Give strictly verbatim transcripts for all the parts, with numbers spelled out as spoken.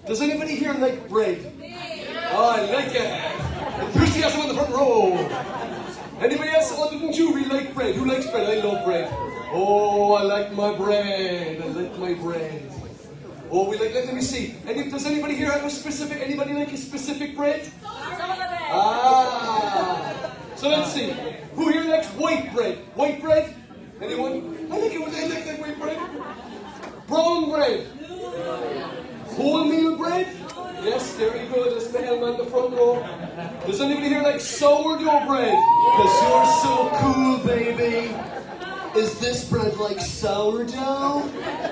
Does anybody here like bread? Oh, I like it. Enthusiasm in the front row. Anybody else other than you really like bread? Who likes bread? I love bread. Oh, I like my bread. I like my bread. Oh, we like, let me see. Any, does anybody here have a specific, anybody like a specific bread? Ah. So let's see. Who here likes white bread? White bread? Anyone? I like it when they like that white bread. Brown bread. Wholemeal bread? Yes, there you go. There's the helmet in the front row. Does anybody here like sourdough bread? Because you're so cool, baby. Is this bread like sourdough?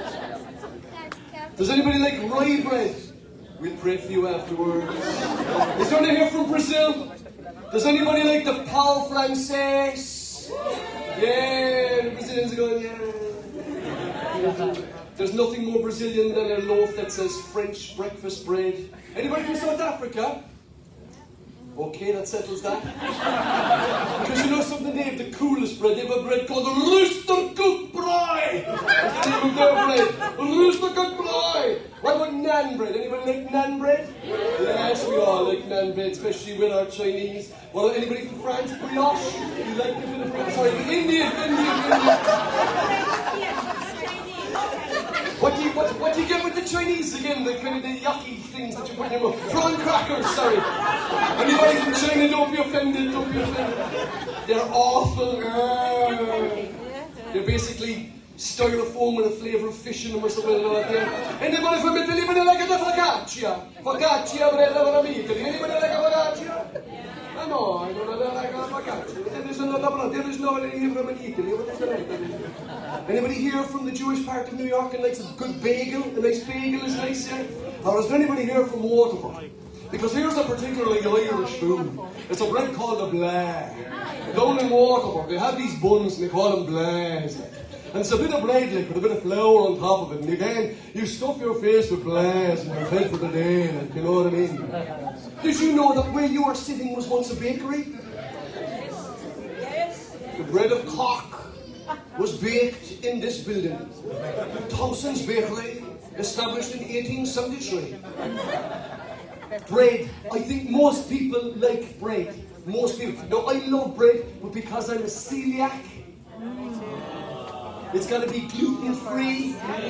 Does anybody like rye bread? We'll pray for you afterwards. Is there anyone here from Brazil? Does anybody like the pão francês? Yeah, the Brazilians are going, yeah. There's nothing more Brazilian than a loaf that says French breakfast bread. Anybody from South Africa? Okay, that settles that. Because you know something, they have the coolest bread. They have a bread called Rooster Cook Bread. That's the name of their bread. Rooster Cook Bread. What about naan bread? Anybody like naan bread? Yes, we all like naan bread, especially with our Chinese. Well, anybody from France? Brioche? You like a bit of bread? Sorry, Indian, Indian, Indian. What do you what, what do you get with the Chinese again? The kind of the yucky things that you put in your mouth. Prawn crackers, sorry. Anybody from China, don't be offended, don't be offended. They're awful. They're basically styrofoam with a flavour of fish in them or something like that. Anybody from Italy? Anybody like a focaccia? Focaccia, bread of Italy. Anybody like a focaccia? I know, I don't know like a focaccia. There is no there is no here from Italy. What is that? Anybody here from the Jewish part of New York and likes a good bagel? A nice bagel is nice here. Or is there anybody here from Waterford? Because here's a particularly Irish food. It's a bread called a blah. Down in Waterford, they have these buns and they call them blahs. And it's a bit of bread like with a bit of flour on top of it. And again, you stuff your face with blahs and you're fed for the day. Like, you know what I mean? Did you know that where you are sitting was once a bakery? The bread of Cork was baked in this building. Thompson's Bakery, established in eighteen seventy-three. Bread. I think most people like bread. Most people. Now, I love bread, but because I'm a celiac, it's got to be gluten-free.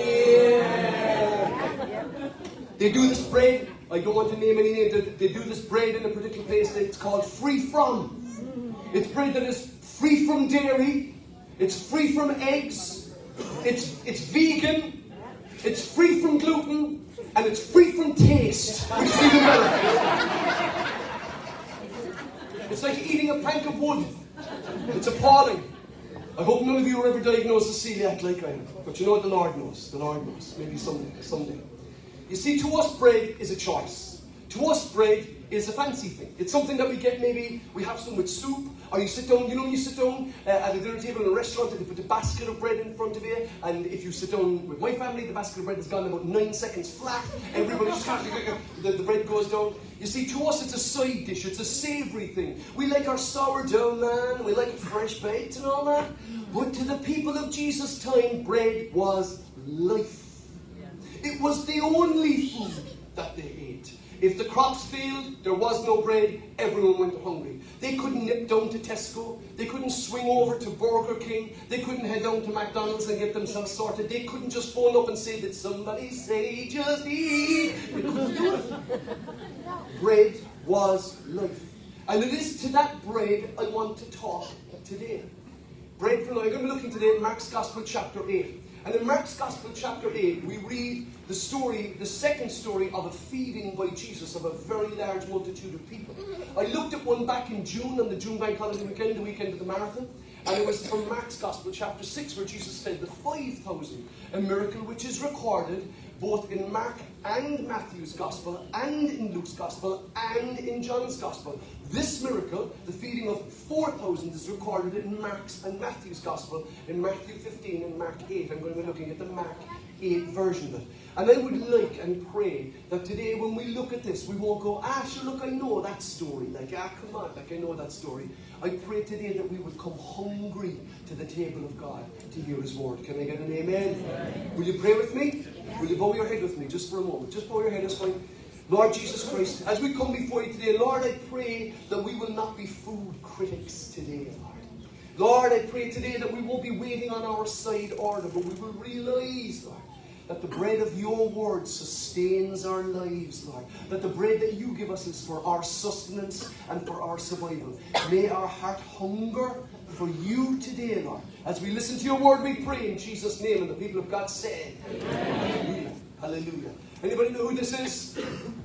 Yeah. They do this bread, I don't want to name any names, they do this bread in a particular place, it's called free from. It's bread that is free from dairy, it's free from eggs, it's, it's vegan, it's free from gluten, and it's free from taste, which is even better. It's like eating a plank of wood. It's appalling. I hope none of you were ever diagnosed as celiac like I am. But you know what, the Lord knows. The Lord knows. Maybe someday. someday. You see, to us, bread is a choice. To us, bread is a fancy thing. It's something that we get, maybe we have some with soup, or you sit down, you know when you sit down uh, at a dinner table in a restaurant and they put a basket of bread in front of you, and if you sit down with my family, the basket of bread has gone about nine seconds flat, everybody just can't, the, the bread goes down. You see, to us it's a side dish, it's a savoury thing. We like our sourdough, man, we like it fresh baked and all that, but to the people of Jesus' time, bread was life. It was the only food that they ate. If the crops failed, there was no bread, everyone went hungry. They couldn't nip down to Tesco, they couldn't swing over to Burger King, they couldn't head down to McDonald's and get themselves sorted, they couldn't just phone up and say, did somebody say just eat? They couldn't do it. Bread was life. And it is to that bread I want to talk today. Bread for life. I'm going to be looking today at Mark's Gospel chapter eight. And in Mark's Gospel chapter eight, we read the story, the second story of a feeding by Jesus of a very large multitude of people. I looked at one back in June, on the June Bank Holiday weekend, the weekend of the marathon, and it was from Mark's Gospel chapter six, where Jesus fed the five thousand, a miracle which is recorded both in Mark and Matthew's Gospel, and in Luke's Gospel, and in John's Gospel. This miracle, the feeding of four thousand, is recorded in Mark's and Matthew's Gospel, in Matthew fifteen and Mark eight. I'm going to be looking at the Mark eight version of it. And I would like and pray that today when we look at this, we won't go, ah, sure, look, I know that story. Like, ah, come on, like, I know that story. I pray today that we would come hungry to the table of God to hear His word. Can I get an amen? Amen. Will you pray with me? Will you bow your head with me just for a moment? Just bow your head, it's fine. Lord Jesus Christ, as we come before you today, Lord, I pray that we will not be food critics today, Lord. Lord, I pray today that we won't be waiting on our side order, but we will realize, Lord, that the bread of your word sustains our lives, Lord. That the bread that you give us is for our sustenance and for our survival. May our heart hunger for you today, Lord. As we listen to your word, we pray in Jesus' name, and the people of God say, Amen. Hallelujah. Hallelujah. Anybody know who this is?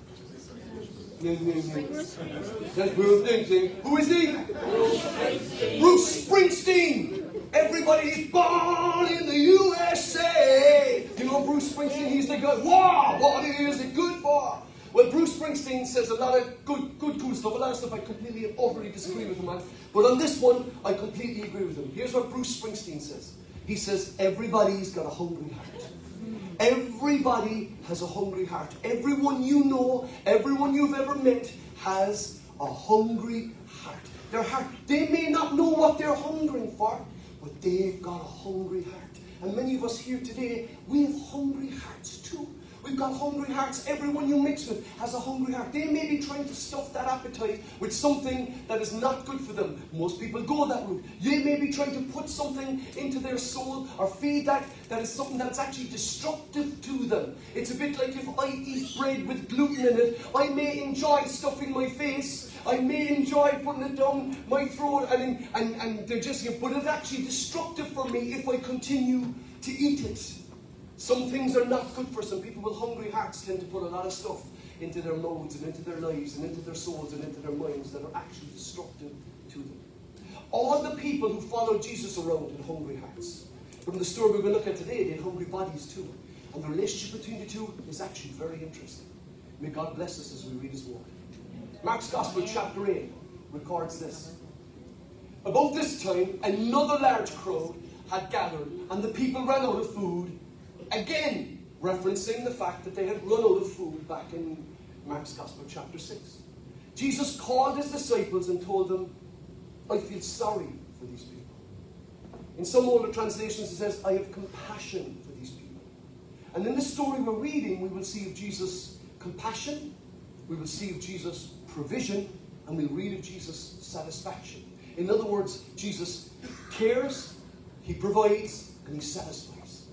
That's Bruce Springsteen. Who is he? Bruce Springsteen. Everybody is born in the U S A. You know Bruce Springsteen, he's the guy. Wow, what is it good for? Well, Bruce Springsteen says a lot of good, good, cool stuff. A lot of stuff I completely and utterly disagree with him on. But on this one, I completely agree with him. Here's what Bruce Springsteen says. He says, everybody's got a hungry heart. Everybody has a hungry heart. Everyone you know, everyone you've ever met has a hungry heart. Their heart, they may not know what they're hungering for, but they've got a hungry heart. And many of us here today, we have hungry hearts too. We've got hungry hearts. Everyone you mix with has a hungry heart. They may be trying to stuff that appetite with something that is not good for them. Most people go that route. They may be trying to put something into their soul or feed that that is something that's actually destructive to them. It's a bit like if I eat bread with gluten in it, I may enjoy stuffing my face. I may enjoy putting it down my throat and, and, and digesting it, but it's actually destructive for me if I continue to eat it. Some things are not good for some people with hungry hearts tend to put a lot of stuff into their mouths and into their lives and into their souls and into their minds that are actually destructive to them. All the people who followed Jesus around had hungry hearts. But in the story we're going to look at today, they had hungry bodies too. And the relationship between the two is actually very interesting. May God bless us as we read his word. Mark's Gospel chapter eight records this. About this time, another large crowd had gathered and the people ran out of food. Again, referencing the fact that they had run out of food back in Mark's Gospel chapter six. Jesus called his disciples and told them, I feel sorry for these people. In some older translations it says, I have compassion for these people. And in the story we're reading, we will see of Jesus' compassion, we will see of Jesus' provision, and we'll read of Jesus' satisfaction. In other words, Jesus cares, he provides, and he satisfies.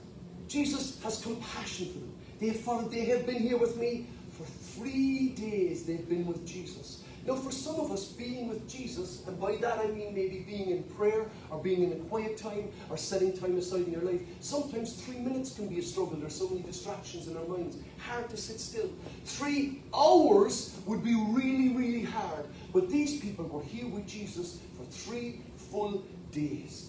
Jesus has compassion for them. They have, followed, they have been here with me for three days. They've been with Jesus. Now, for some of us, being with Jesus, and by that I mean maybe being in prayer, or being in a quiet time, or setting time aside in your life, sometimes three minutes can be a struggle. There's so many distractions in our minds. Hard to sit still. Three hours would be really, really hard. But these people were here with Jesus for three full days.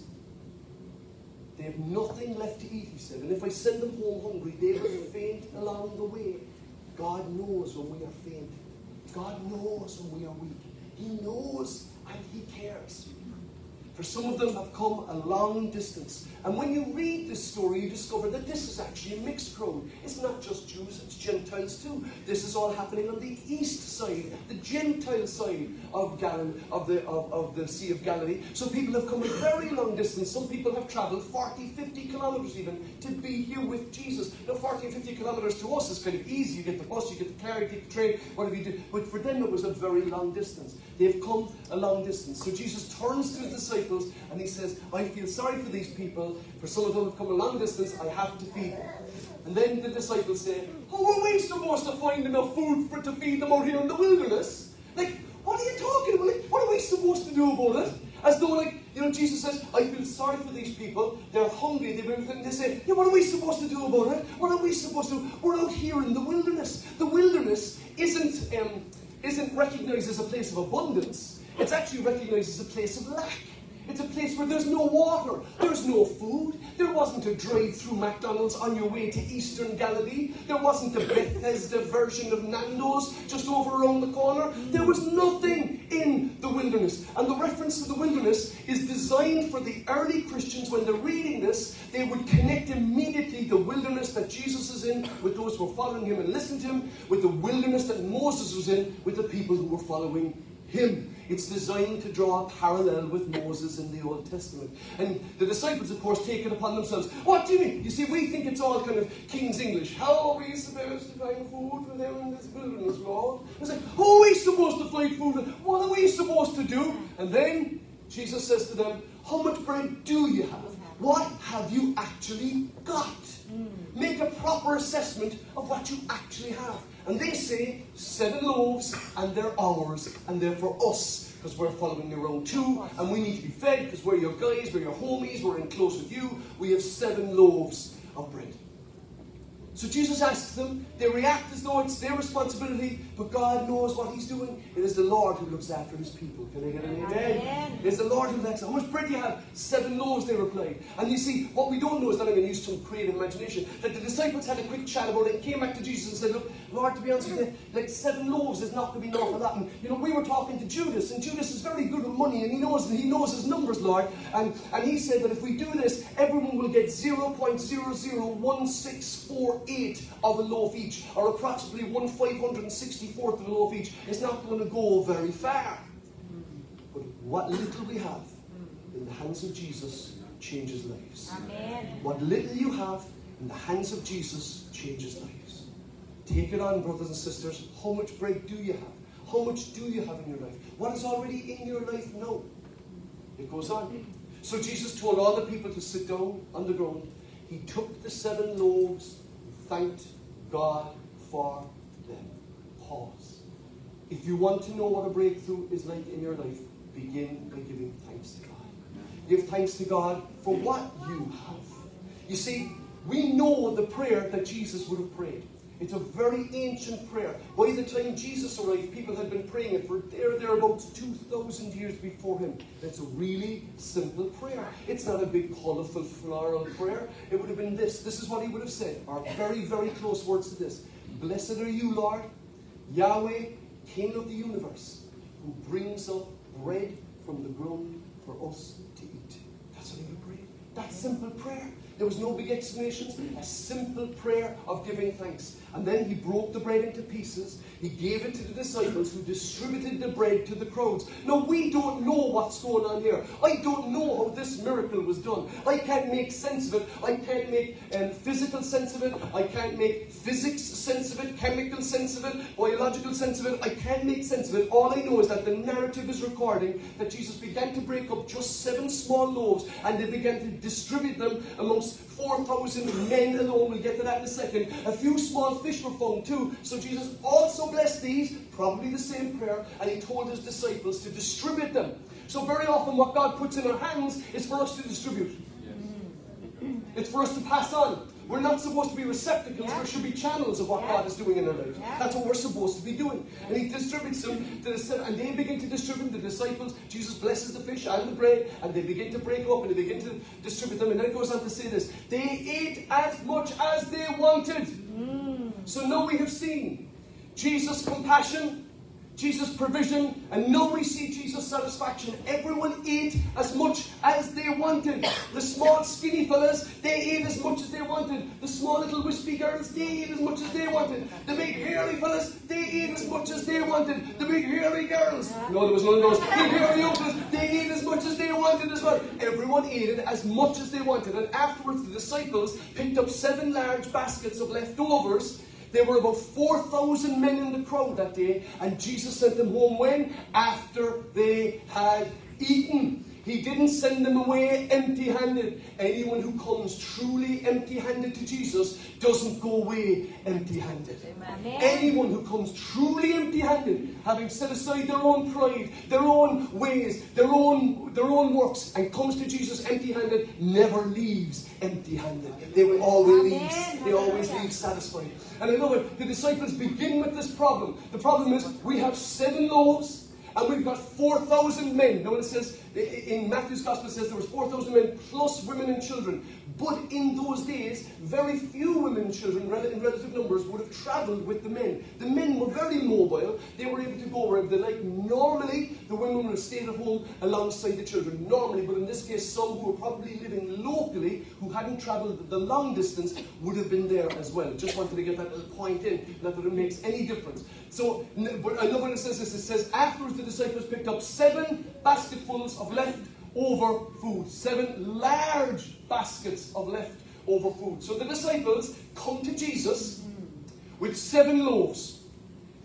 They have nothing left to eat, he said. And if I send them home hungry, they will faint along the way. God knows when we are faint. God knows when we are weak. He knows and he cares. For some of them have come a long distance. And when you read this story, you discover that this is actually a mixed crowd. It's not just Jews, it's Gentiles too. This is all happening on the east side, the Gentile side of Galilee, of the, of, of the Sea of Galilee. So people have come a very long distance. Some people have travelled forty, fifty kilometres even to be here with Jesus. Now forty, fifty kilometres to us is kind of easy. You get the bus, you get the car, you get the train, whatever you do. But for them it was a very long distance. They've come a long distance. So Jesus turns to his disciples and he says, I feel sorry for these people. For some of them have come a long distance, I have to feed them. And then the disciples say, how are we supposed to find enough food for to feed them out here in the wilderness? Like, what are you talking about? Like, what are we supposed to do about it? As though, like, you know, Jesus says, I feel sorry for these people. They're hungry. They've been, and they say, yeah, what are we supposed to do about it? What are we supposed to do? We're out here in the wilderness. The wilderness isn't, um, isn't recognized as a place of abundance. It's actually recognized as a place of lack. It's a place where there's no water, there's no food. There wasn't a drive-through McDonald's on your way to Eastern Galilee. There wasn't a Bethesda version of Nando's just over around the corner. There was nothing in the wilderness. And the reference to the wilderness is designed for the early Christians. When they're reading this, they would connect immediately the wilderness that Jesus is in with those who were following him and listening to him, with the wilderness that Moses was in with the people who were following him. It's designed to draw a parallel with Moses in the Old Testament. And the disciples, of course, take it upon themselves. What do you mean? You see, we think it's all kind of King's English. How are we supposed to find food for them in this wilderness, Lord? up. It's like, who are we supposed to find food? What are we supposed to do? And then Jesus says to them, how much bread do you have? What have you actually got? Make a proper assessment of what you actually have. And they say, seven loaves, and they're ours, and they're for us, because we're following your own too, and we need to be fed, because we're your guys, we're your homies, we're in close with you. We have seven loaves of bread. So Jesus asks them, they react as though it's their responsibility, but God knows what he's doing. It is the Lord who looks after his people. Can I get an amen? Amen. It is the Lord who looks after. How much bread do you have? Seven loaves, they replied. And you see, what we don't know is that I'm going to use some creative imagination, that the disciples had a quick chat about it and came back to Jesus and said, look, Lord, to be honest with you, like seven loaves is not going to be enough for that. And, you know, we were talking to Judas, and Judas is very good with money, and he knows he knows his numbers, Lord. And, and he said that if we do this, everyone will get zero point zero zero one six four eight of a loaf each, or approximately one five hundred sixty-fourth of a loaf each. It's not going to go very far. But what little we have in the hands of Jesus changes lives. Amen. What little you have in the hands of Jesus changes lives. Take it on, brothers and sisters. How much bread do you have? How much do you have in your life? What is already in your life now? It goes on. So Jesus told all the people to sit down on the ground. He took the seven loaves, thanked God for them. Pause. If you want to know what a breakthrough is like in your life, begin by giving thanks to God. Give thanks to God for what you have. You see, we know the prayer that Jesus would have prayed. It's a very ancient prayer. By the time Jesus arrived, people had been praying it for there, thereabouts two thousand years before him. It's a really simple prayer. It's not a big, colourful, floral prayer. It would have been this. This is what he would have said, or very, very close words to this. Blessed are you, Lord, Yahweh, King of the universe, who brings up bread from the ground for us to eat. That's what he would pray. That simple prayer. There was no big explanations. A simple prayer of giving thanks. And then he broke the bread into pieces. He gave it to the disciples, who distributed the bread to the crowds. Now, we don't know what's going on here. I don't know how this miracle was done. I can't make sense of it. I can't make um, physical sense of it. I can't make physics sense of it, chemical sense of it, biological sense of it. I can't make sense of it. All I know is that the narrative is recording that Jesus began to break up just seven small loaves, and they began to distribute them amongst four thousand men alone. We'll get to that in a second. A few small fish were found too. So Jesus also blessed these, probably the same prayer, and he told his disciples to distribute them. So very often what God puts in our hands is for us to distribute. Yes. It's for us to pass on. We're not supposed to be receptacles. Yeah. We should be channels of what yeah. God is doing in our lives. Yeah. That's what we're supposed to be doing. Yeah. And he distributes them to the seven, and they begin to distribute the disciples. Jesus blesses the fish and the bread, and they begin to break up and they begin to distribute them. And then it goes on to say this: they ate as much as they wanted. Mm. So now we have seen Jesus' compassion, Jesus' provision, and now we see Jesus' satisfaction. Everyone ate as much as they wanted. The small skinny fellas, they ate as much as they wanted. The small little wispy girls, they ate as much as they wanted. The big hairy fellas, they ate as much as they wanted. The big hairy girls, no, there was none of those. Big hairy uncles, they ate as much as they wanted as well. Everyone ate it as much as they wanted. And afterwards the disciples picked up seven large baskets of leftovers. There were about four thousand men in the crowd that day, and Jesus sent them home when? After they had eaten. He didn't send them away empty-handed. Anyone who comes truly empty-handed to Jesus doesn't go away empty-handed. Amen. Anyone who comes truly empty-handed, having set aside their own pride, their own ways, their own, their own works, and comes to Jesus empty-handed, never leaves empty-handed. They will always leave. They always leave satisfied. And I love it. The disciples begin with this problem. The problem is we have seven loaves, and we've got four thousand men. Now it says, in Matthew's Gospel it says there was four thousand men plus women and children. But in those days, very few women and children in relative numbers would have travelled with the men. The men were very mobile. They were able to go wherever they liked. Normally, the women would have stayed at home alongside the children. Normally, but in this case, some who were probably living locally, who hadn't travelled the long distance, would have been there as well. Just wanted to get that little point in, not that it makes any difference. So, but I love when it says this. It says, afterwards the disciples picked up seven basketfuls of leftover food. Seven large baskets of leftover food. So the disciples come to Jesus with seven loaves.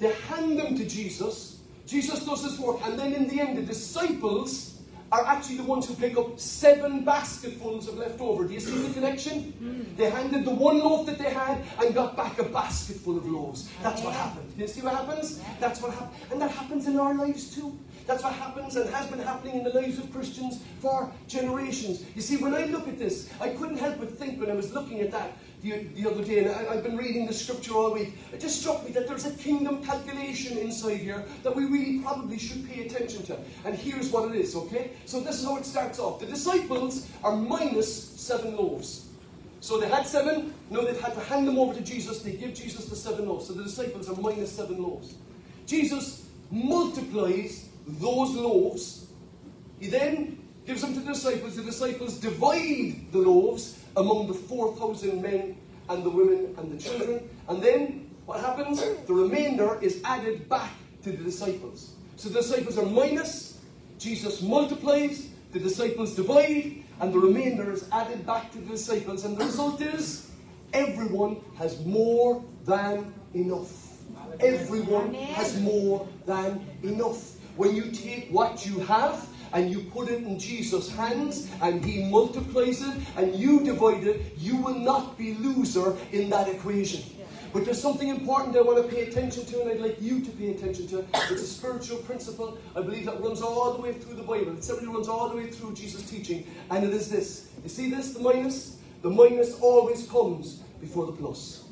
They hand them to Jesus. Jesus does his work. And then in the end, the disciples are actually the ones who pick up seven basketfuls of leftover. Do you see the connection? Mm. They handed the one loaf that they had and got back a basketful of loaves. That's yeah. what happened. Do you see what happens? Yeah. That's what happens. And that happens in our lives too. That's what happens and has been happening in the lives of Christians for generations. You see, when I look at this, I couldn't help but think when I was looking at that the, the other day, and I, I've been reading the scripture all week, it just struck me that there's a kingdom calculation inside here that we really probably should pay attention to. And here's what it is, okay? So this is how it starts off. The disciples are minus seven loaves. So they had seven, now they've had to hand them over to Jesus. They give Jesus the seven loaves. So the disciples are minus seven loaves. Jesus multiplies those loaves. He then gives them to the disciples. The disciples divide the loaves among the four thousand men and the women and the children. And then what happens? The remainder is added back to the disciples. So the disciples are minus, Jesus multiplies, the disciples divide, and the remainder is added back to the disciples. And the result is everyone has more than enough. Everyone has more than enough. When you take what you have and you put it in Jesus' hands and he multiplies it and you divide it, you will not be loser in that equation. But there's something important I want to pay attention to, and I'd like you to pay attention to. It's a spiritual principle, I believe, that runs all the way through the Bible. It simply runs all the way through Jesus' teaching, and it is this. You see this, the minus? The minus always comes before the plus.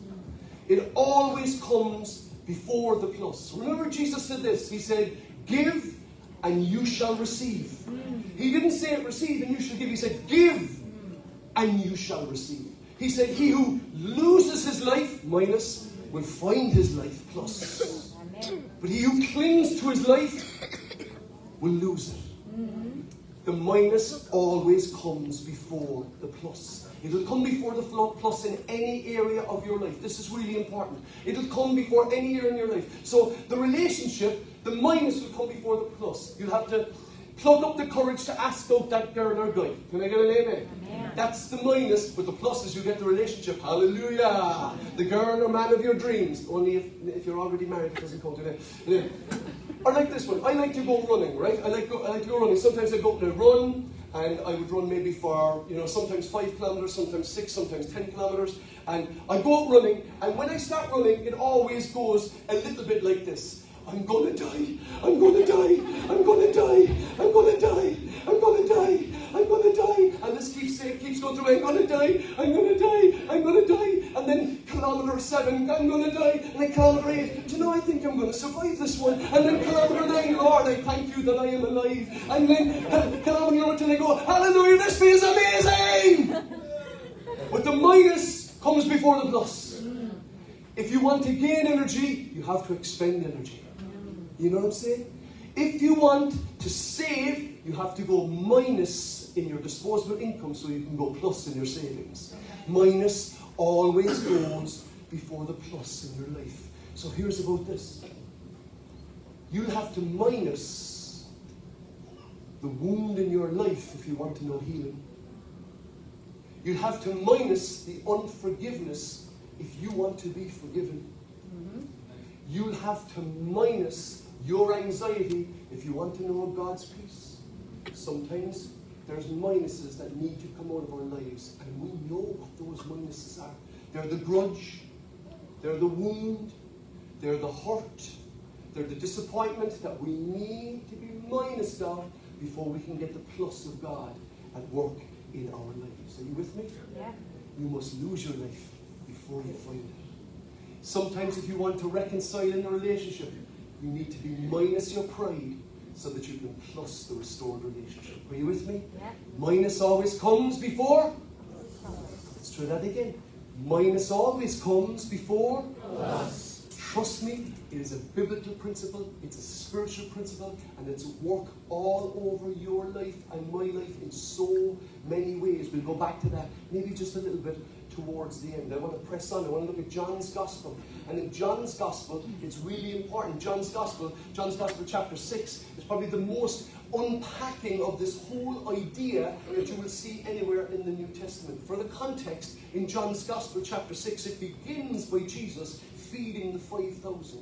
It always comes before the plus. Remember, Jesus said this. He said, give and you shall receive. He didn't say receive and you shall give. He said, give and you shall receive. He said, he who loses his life, minus, will find his life, plus. Amen. But he who clings to his life will lose it. Mm-hmm. The minus always comes before the plus. It'll come before the plus in any area of your life. This is really important. It'll come before any area in your life. So the relationship, the minus will come before the plus. You'll have to plug up the courage to ask out that girl or guy. Can I get an amen? Amen. That's the minus, but the plus is you get the relationship. Hallelujah! The girl or man of your dreams. Only if, if you're already married, it doesn't count today. Or like this one. I like to go running, right? I like, go, I like to go running. Sometimes I go out and I run, and I would run maybe for, you know, sometimes five kilometers, sometimes six, sometimes ten kilometers. And I go out running, and when I start running, it always goes a little bit like this. I'm gonna die, I'm gonna die, I'm gonna die, I'm gonna die, I'm gonna die, I'm gonna die. And this keeps saying, keeps going through, I'm gonna die, I'm gonna die, I'm gonna die. And then kilometer seven, I'm gonna die. And then kilometer eight, do you know, I think I'm gonna survive this one. And then kilometer nine, Lord, I thank you that I am alive. And then uh, kilometer number ten, I go, hallelujah, this feels amazing. But the minus comes before the plus. If you want to gain energy, you have to expend energy. You know what I'm saying? If you want to save, you have to go minus in your disposable income so you can go plus in your savings. Minus always goes before the plus in your life. So here's about this. You'll have to minus the wound in your life if you want to know healing. You'll have to minus the unforgiveness if you want to be forgiven. Mm-hmm. You'll have to minus your anxiety if you want to know God's peace. Sometimes there's minuses that need to come out of our lives, and we know what those minuses are. They're the grudge, they're the wound, they're the hurt, they're the disappointment that we need to be minus of before we can get the plus of God at work in our lives. Are you with me? Yeah. You must lose your life before you find it. Sometimes if you want to reconcile in a relationship, you need to be minus your pride so that you can plus the restored relationship. Are you with me? Yeah. Minus always comes before. Let's try that again. Minus always comes before. Plus. Trust me, it is a biblical principle, it's a spiritual principle, and it's at work all over your life and my life in so many ways. We'll go back to that maybe just a little bit towards the end. I want to press on. I want to look at John's Gospel. And in John's Gospel, it's really important. John's Gospel, John's Gospel chapter six, is probably the most unpacking of this whole idea that you will see anywhere in the New Testament. For the context, in John's Gospel chapter six, it begins by Jesus feeding the five thousand.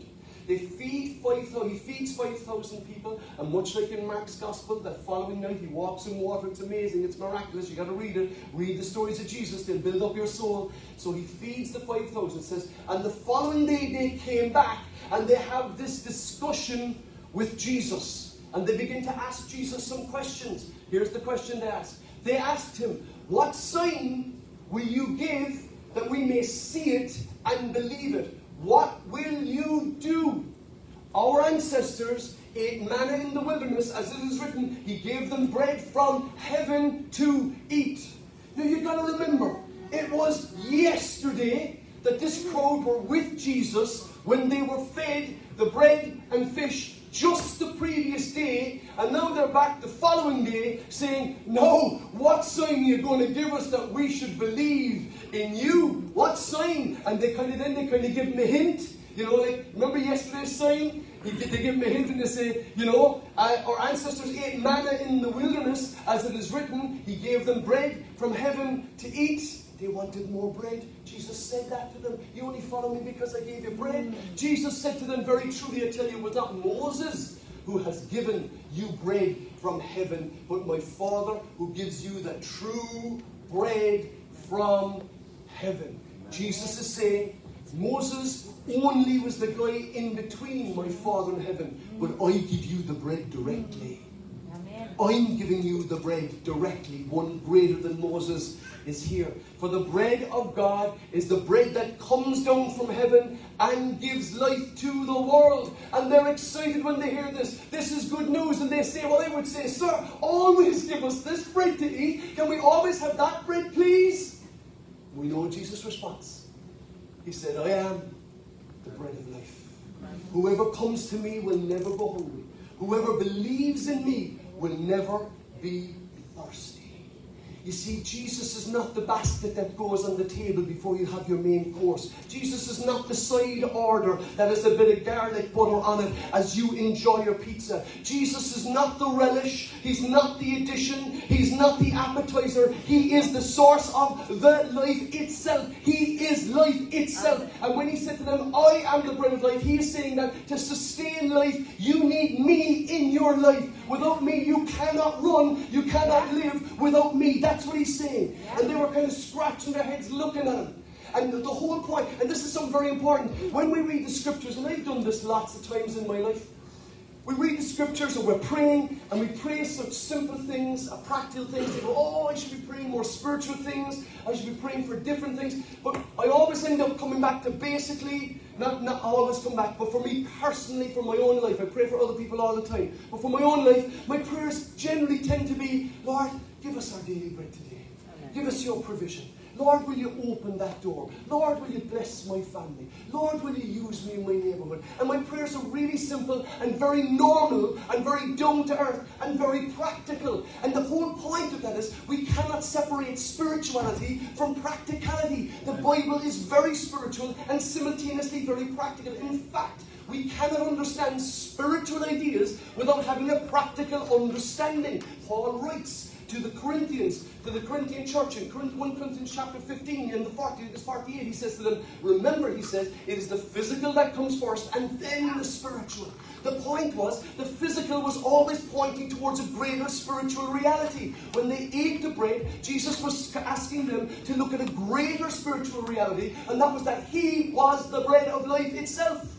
They feed five thousand, he feeds five thousand people, and much like in Mark's Gospel, that following night he walks in water. It's amazing, it's miraculous. You got to read it. Read the stories of Jesus, they'll build up your soul. So he feeds the five thousand, it says, and the following day they came back, and they have this discussion with Jesus. And they begin to ask Jesus some questions. Here's the question they asked. They asked him, what sign will you give that we may see it and believe it? What will you do? Our ancestors ate manna in the wilderness, as it is written, he gave them bread from heaven to eat. Now you've got to remember, it was yesterday that this crowd were with Jesus when they were fed the bread and fish just the previous day, and now they're back the following day saying, no, what sign are you going to give us that we should believe in you? What sign? And they kind of then they kind of give him a hint. You know, like, remember yesterday's sign? He, they give him a hint and they say, you know, uh, our ancestors ate manna in the wilderness, as it is written, he gave them bread from heaven to eat. They wanted more bread. Jesus said that to them. You only follow me because I gave you bread. Jesus said to them, very truly I tell you, it was not Moses who has given you bread from heaven, but my Father who gives you the true bread from heaven. Jesus is saying, Moses only was the guy in between my Father in heaven, but I give you the bread directly. Amen. I'm giving you the bread directly. One greater than Moses is here. For the bread of God is the bread that comes down from heaven and gives life to the world. And they're excited when they hear this. This is good news. And they say, well, they would say, sir, always give us this bread to eat. Can we always have that bread, please? We know Jesus' response. He said, I am the bread of life. Whoever comes to me will never go hungry. Whoever believes in me will never be thirsty. You see, Jesus is not the basket that goes on the table before you have your main course. Jesus is not the side order that has a bit of garlic butter on it as you enjoy your pizza. Jesus is not the relish. He's not the addition. He's not the appetizer. He is the source of the life itself. He is life itself. And when he said to them, I am the bread of life, he is saying that to sustain life, you need me in your life. Without me, you cannot run. You cannot live without me. That's what he's saying. And they were kind of scratching their heads looking at him. And the whole point, and this is something very important, when we read the scriptures, and I've done this lots of times in my life, we read the scriptures and we're praying, and we pray such simple things, uh, practical things. We go, oh, I should be praying more spiritual things. I should be praying for different things. But I always end up coming back to basically, not, not always come back, but for me personally, for my own life, I pray for other people all the time. But for my own life, my prayers generally tend to be, Lord, give us our daily bread today. Amen. Give us your provision. Lord, will you open that door? Lord, will you bless my family? Lord, will you use me in my neighborhood? And my prayers are really simple and very normal and very down to earth and very practical. And the whole point of that is we cannot separate spirituality from practicality. The Bible is very spiritual and simultaneously very practical. In fact, we cannot understand spiritual ideas without having a practical understanding. Paul writes to the Corinthians, to the Corinthian church in First Corinthians chapter fifteen, in the forty-eight, he says to them, remember, he says, it is the physical that comes first and then the spiritual. The point was, the physical was always pointing towards a greater spiritual reality. When they ate the bread, Jesus was asking them to look at a greater spiritual reality, and that was that he was the bread of life itself.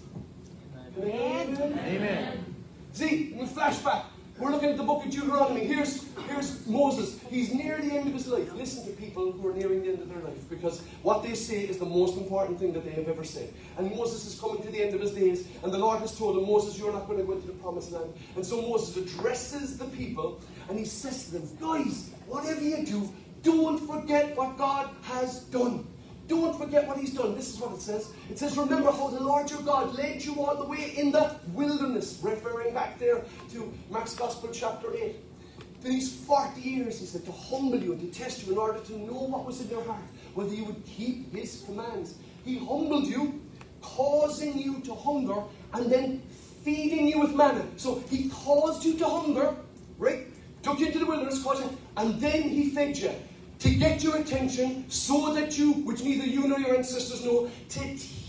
Amen. Amen. Amen. See, in flashback, we're looking at the book of Deuteronomy. Here's, here's Moses. He's near the end of his life. Listen to people who are nearing the end of their life, because what they say is the most important thing that they have ever said. And Moses is coming to the end of his days, and the Lord has told him, Moses, you're not going to go into the promised land. And so Moses addresses the people, and he says to them, guys, whatever you do, don't forget what God has done. Don't forget what he's done. This is what it says. It says, remember how the Lord your God led you all the way in the wilderness. Referring back there to Mark's Gospel chapter eight. For these forty years, he said, to humble you and to test you in order to know what was in your heart, whether you would keep his commands. He humbled you, causing you to hunger, and then feeding you with manna. So he caused you to hunger, right? Took you into the wilderness, caused you, and then he fed you. To get your attention so that you, which neither you nor your ancestors know, to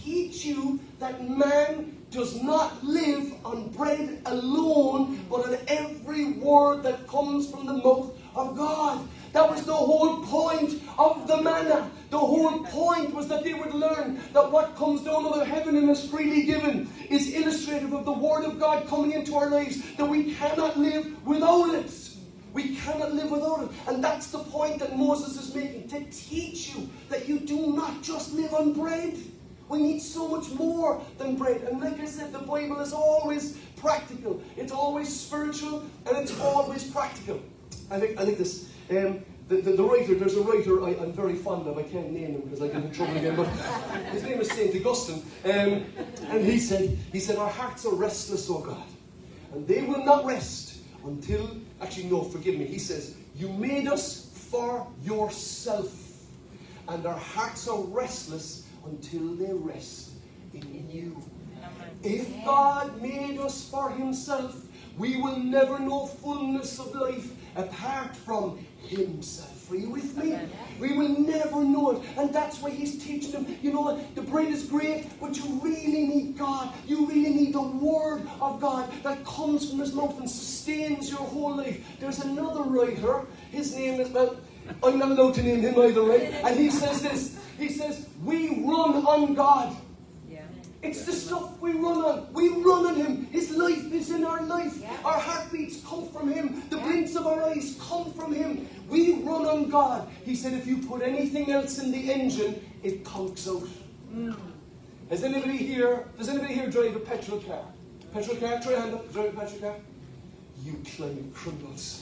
teach you that man does not live on bread alone, but on every word that comes from the mouth of God. That was the whole point of the manna. The whole point was that they would learn that what comes down out of heaven and is freely given is illustrative of the Word of God coming into our lives, that we cannot live without it. We cannot live without it. And that's the point that Moses is making, to teach you that you do not just live on bread. We need so much more than bread. And like I said, the Bible is always practical. It's always spiritual, and it's always practical. I think, I think this. Um, the, the, the writer, there's a writer I, I'm very fond of. I can't name him because I get in trouble again. But his name is Saint Augustine. Um, and he said, he said, our hearts are restless, O God. And they will not rest until, actually no, forgive me. He says, you made us for yourself. And our hearts are restless until they rest in you. If God made us for himself, we will never know fullness of life apart from himself. Are you with me? We will never know it. And that's why he's teaching them, you know what, the bread is great, but you really need God. You really need the Word of God that comes from his mouth and sustains your whole life. There's another writer, his name is, well, I'm not allowed to name him either, right? And he says this, he says, we run on God. It's the stuff we run on. We run on him. His life is in our life. Yeah. Our heartbeats come from him. The yeah. blinks of our eyes come from him. We run on God. He said if you put anything else in the engine, it conks out. Mm. Has anybody here, does anybody here drive a petrol car? Petrol car? Try your hand up. Drive a petrol car? You climbing criminals.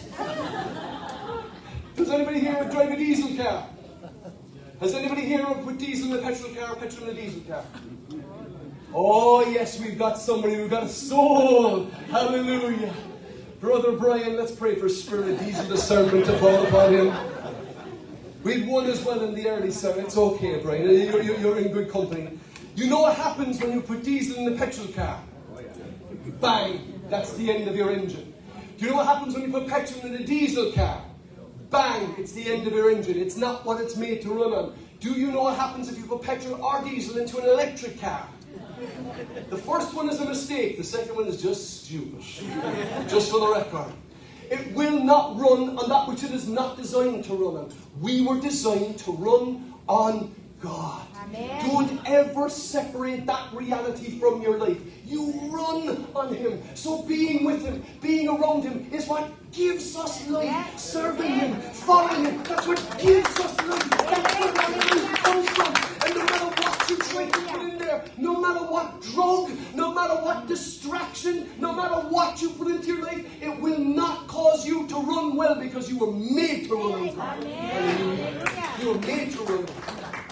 Does anybody here drive a diesel car? Has anybody here put diesel in a petrol car or petrol in a diesel car? Oh yes, we've got somebody, we've got a soul. Hallelujah. Brother Brian, let's pray for spirit of diesel discernment to fall upon him. We've won as well in the early service. It's okay, Brian. You're, you're, you're in good company. You know what happens when you put diesel in the petrol car? Bang! That's the end of your engine. Do you know what happens when you put petrol in a diesel car? Bang! It's the end of your engine. It's not what it's made to run on. Do you know what happens if you put petrol or diesel into an electric car? The first one is a mistake. The second one is just stupid. Just for the record. It will not run on that which it is not designed to run on. We were designed to run on God. Amen. Don't ever separate that reality from your life. You run on him. So being with him, being around him is what gives us life. Yes. Serving him, following him, that's what gives us life. That's where that life comes from. And no matter what you try to put in there, no matter what drug, no matter what distraction, no matter what you put into your life, it will not cause you to run well because you were made to run well. You were made to run well.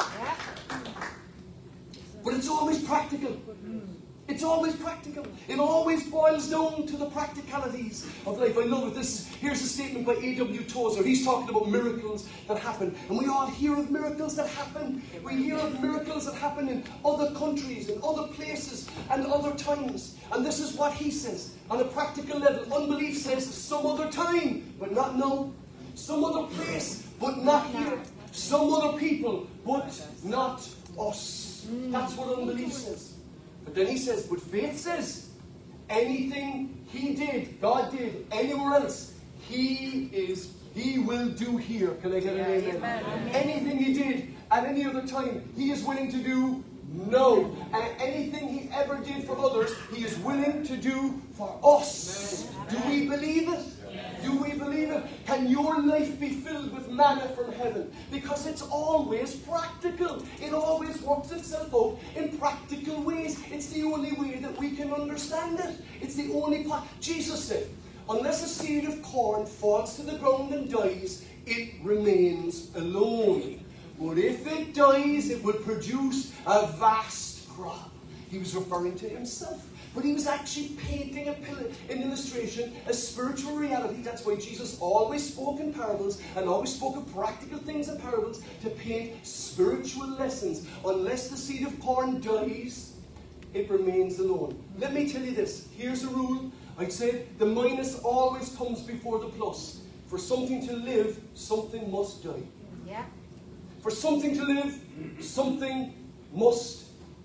But it's always practical. It's always practical. It always boils down to the practicalities of life. I love it. This, here's a statement by A W Tozer. He's talking about miracles that happen. And we all hear of miracles that happen. We hear of miracles that happen in other countries, in other places, and other times. And this is what he says. On a practical level, unbelief says some other time, but not now. Some other place, but not here. Some other people, but not us. That's what unbelief says. But then he says, but faith says, anything he did, God did, anywhere else, he is, he will do here. Can I get an amen? Amen? Anything he did at any other time, he is willing to do now. And anything he ever did for others, he is willing to do for us. Do we believe it? Do we believe it? Can your life be filled with manna from heaven? Because it's always practical. It always works itself out in practical ways. It's the only way that we can understand it. It's the only part. Jesus said, unless a seed of corn falls to the ground and dies, it remains alone. But if it dies, it will produce a vast crop. He was referring to himself. But he was actually painting a pillar, an illustration, a spiritual reality. That's why Jesus always spoke in parables and always spoke of practical things in parables to paint spiritual lessons. Unless the seed of corn dies, it remains alone. Let me tell you this. Here's a rule. I'd say the minus always comes before the plus. For something to live, something must die. Yeah. For something to live, something must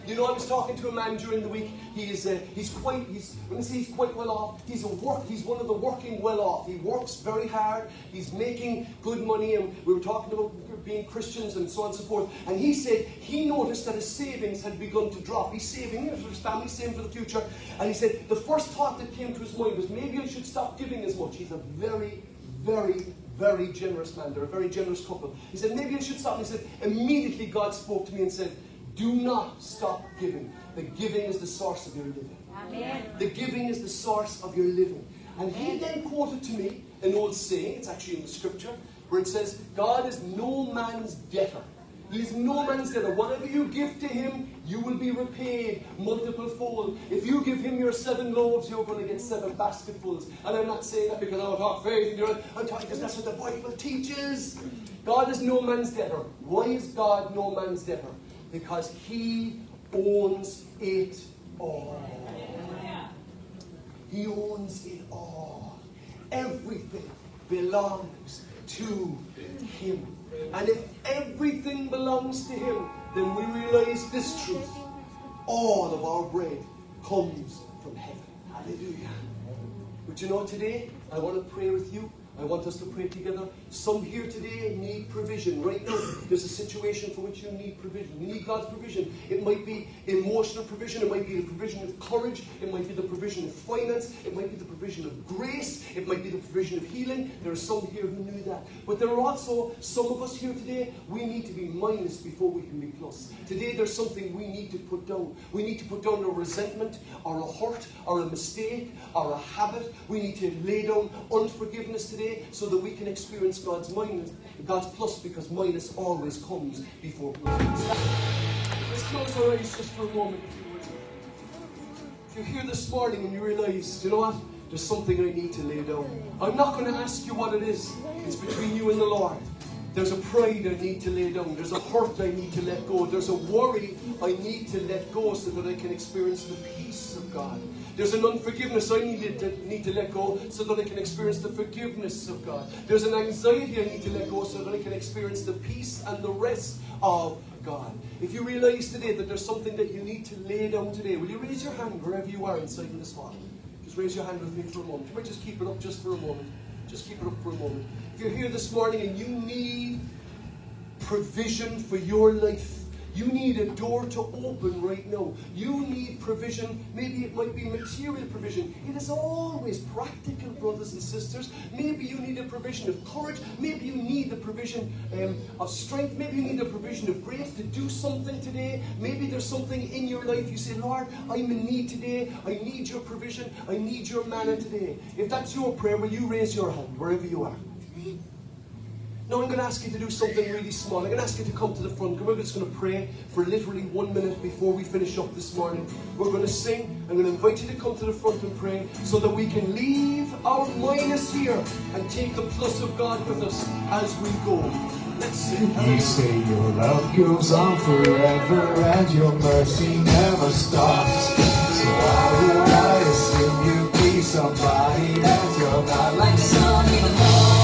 You know, I was talking to a man during the week. He is, uh, he's quite, he's, when I say he's quite well off, he's a work, he's one of the working well off. He works very hard. He's making good money, and we were talking about being Christians and so on and so forth. And he said he noticed that his savings had begun to drop. He's saving for his family, saving for the future. And he said the first thought that came to his mind was, maybe I should stop giving as much. He's a very, very, very generous man. They're a very generous couple. He said, maybe I should stop. And he said, immediately God spoke to me and said, do not stop giving. The giving is the source of your living. Amen. The giving is the source of your living. And he then quoted to me an old saying, it's actually in the scripture, where it says, God is no man's debtor. He is no man's debtor. Whatever you give to him, you will be repaid multiple fold. If you give him your seven loaves, you're going to get seven basketfuls. And I'm not saying that because I don't talk faith. I'm talking because that's what the Bible teaches. God is no man's debtor. Why is God no man's debtor? Because he owns it all. He owns it all. Everything belongs to him. And if everything belongs to him, then we realize this truth. All of our bread comes from heaven. Hallelujah. But you know, today, I want to pray with you. I want us to pray together. Some here today need provision. Right now, there's a situation for which you need provision. You need God's provision. It might be emotional provision. It might be the provision of courage. It might be the provision of finance. It might be the provision of grace. It might be the provision of healing. There are some here who need that. But there are also some of us here today, we need to be minus before we can be plus. Today, there's something we need to put down. We need to put down a resentment, or a hurt, or a mistake, or a habit. We need to lay down unforgiveness today, so that we can experience God's minus, God's plus, because minus always comes before plus. Let's close our eyes just for a moment. If you're here this morning and you realize, you know what, there's something I need to lay down. I'm not going to ask you what it is. It's between you and the Lord. There's a pride I need to lay down. There's a hurt I need to let go. There's a worry I need to let go so that I can experience the peace of God. There's an unforgiveness I need to, need to let go so that I can experience the forgiveness of God. There's an anxiety I need to let go so that I can experience the peace and the rest of God. If you realize today that there's something that you need to lay down today, will you raise your hand wherever you are inside in this hall? Just raise your hand with me for a moment. You might just keep it up just for a moment. Just keep it up for a moment. If you're here this morning and you need provision for your life, you need a door to open right now. You need provision. Maybe it might be material provision. It is always practical, brothers and sisters. Maybe you need a provision of courage. Maybe you need the provision um, of strength. Maybe you need a provision of grace to do something today. Maybe there's something in your life you say, Lord, I'm in need today. I need your provision. I need your manna today. If that's your prayer, will you raise your hand wherever you are? Now I'm going to ask you to do something really small. I'm going to ask you to come to the front. We're just going to pray for literally one minute before we finish up this morning. We're going to sing. I'm going to invite you to come to the front and pray so that we can leave our minus here and take the plus of God with us as we go. Let's sing. You say your love goes on forever and your mercy never stops. So why would I assume you be somebody that you're not? Like the sun in the morning.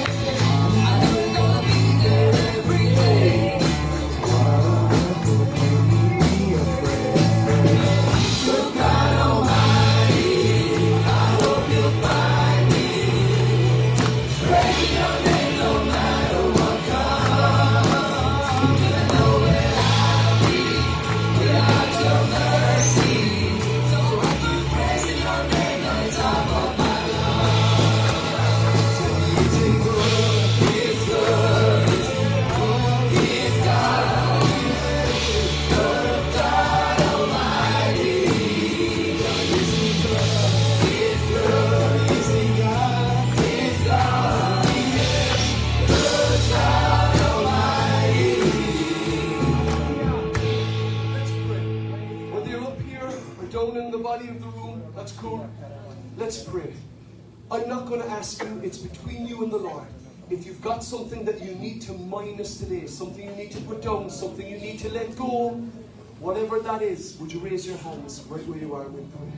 That's cool. Let's pray. I'm not going to ask you. It's between you and the Lord. If you've got something that you need to minus today, something you need to put down, something you need to let go, whatever that is, would you raise your hands right where you are and we pray.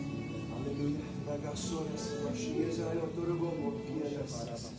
Hallelujah.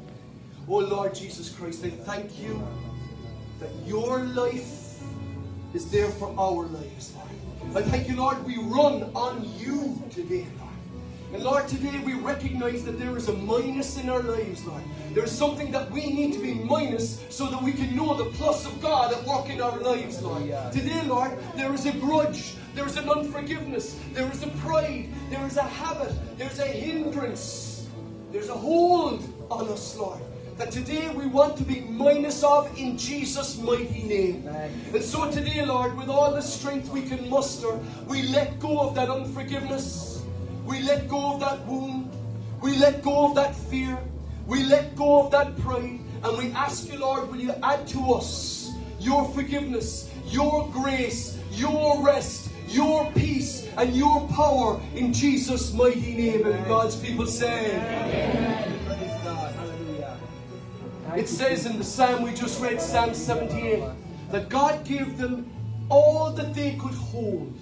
Oh Lord Jesus Christ, I thank you that your life is there for our lives, Lord. I thank you, Lord, we run on you today, Lord. And Lord, today we recognize that there is a minus in our lives, Lord. There is something that we need to be minus so that we can know the plus of God at work in our lives, Lord. Today, Lord, there is a grudge, there is an unforgiveness, there is a pride, there is a habit, there's a hindrance, there's a hold on us, Lord, that today we want to be minus of in Jesus' mighty name. And so today, Lord, with all the strength we can muster, we let go of that unforgiveness. We let go of that wound. We let go of that fear. We let go of that pride. And we ask you, Lord, will you add to us your forgiveness, your grace, your rest, your peace, and your power in Jesus' mighty name. And God's people say, Amen. Praise God. Hallelujah. It says in the Psalm we just read, Psalm seventy-eight, that God gave them all that they could hold.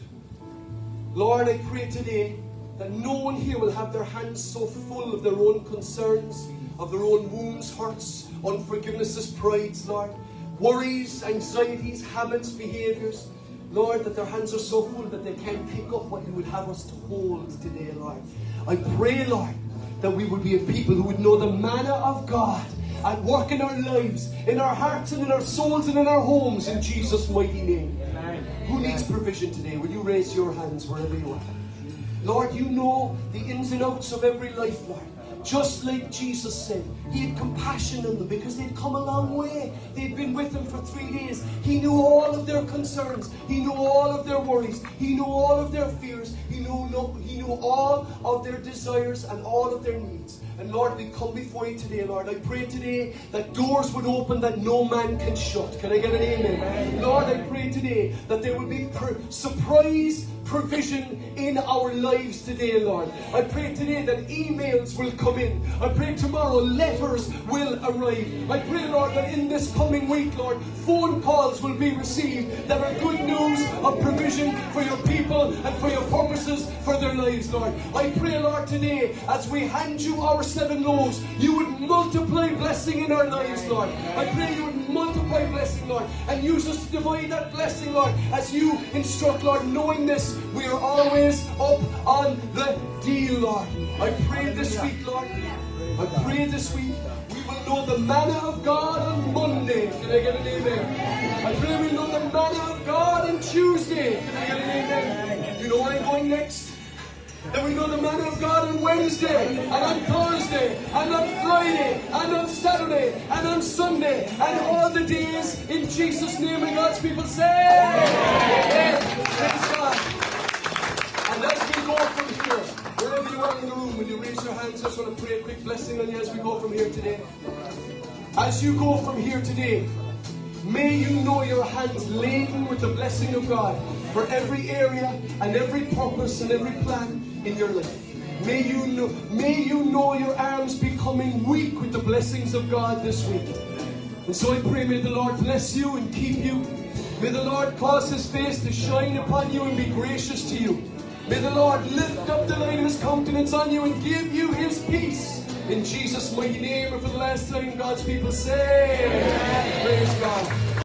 Lord, I pray today that no one here will have their hands so full of their own concerns, of their own wounds, hurts, unforgivenesses, prides, Lord, worries, anxieties, habits, behaviors, Lord, that their hands are so full that they can't pick up what you would have us to hold today, Lord. I pray, Lord, that we would be a people who would know the manna of God at work in our lives, in our hearts and in our souls and in our homes, in Jesus' mighty name. Amen. Who needs provision today? Will you raise your hands wherever you are? Lord, you know the ins and outs of every life, Lord. Just like Jesus said, he had compassion on them because they'd come a long way. They'd been with him for three days. He knew all of their concerns. He knew all of their worries. He knew all of their fears. He knew, no, he knew all of their desires and all of their needs. And Lord, we come before you today, Lord. I pray today that doors would open that no man can shut. Can I get an amen? Amen. Lord, I pray today that there will be per- surprise provision in our lives today, Lord. I pray today that emails will come in. I pray tomorrow letters will arrive. I pray, Lord, that in this coming week, Lord, phone calls will be received that are good news of provision for your people and for your purposes for their lives, Lord. I pray, Lord, today, as we hand you our seven loaves, you would multiply blessing in our lives, Lord. I pray you would multiply blessing, Lord, and use us to divide that blessing, Lord, as you instruct, Lord, knowing this, we are always up on the deal, Lord. I pray this week, Lord, I pray this week, we will know the manna of God on Monday. Can I get an amen? I pray we know the manna of God on Tuesday. Can I get an amen? You know where I'm going next? That we know the manna of God on Wednesday, and on Thursday, and on Friday, and on Saturday, and on Sunday, and all the days in Jesus' name. And God's people say, Amen. Praise God. And as we go from here, wherever you are in the room, when you raise your hands, I just want to pray a quick blessing on you as we go from here today. As you go from here today, may you know your hands laden with the blessing of God for every area and every purpose and every plan in your life. May you know, may you know your arms becoming weak with the blessings of God this week. And so I pray, may the Lord bless you and keep you. May the Lord cause his face to shine upon you and be gracious to you. May the Lord lift up the light of his countenance on you and give you his peace. In Jesus' mighty name, and for the last time, God's people say, Amen. Praise God.